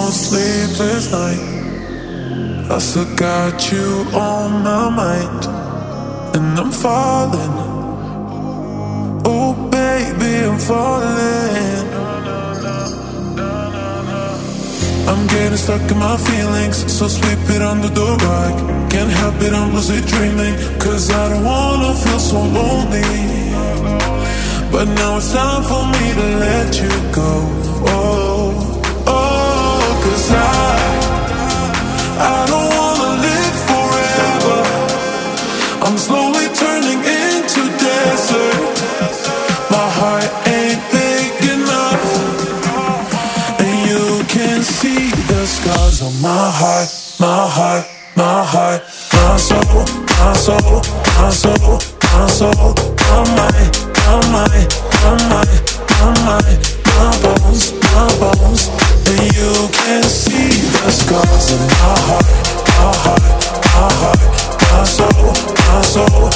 sleepless night. I still got you on my mind, and I'm falling. Oh baby, I'm falling. I'm getting stuck in my feelings, so sweep it under the rug. Can't help it, I'm lucid dreaming, cause I don't wanna feel so lonely. But now it's time for me to let you go. Oh, oh, cause I don't wanna live forever. I'm slowly turning into desert. My heart ain't big enough, and you can see the scars on my heart, my heart, my heart, my soul, my soul, my soul, my soul, my mind, my mind, my mind, my mind, my bones, and you can see the scars on my heart, my heart, my heart, my soul, my soul.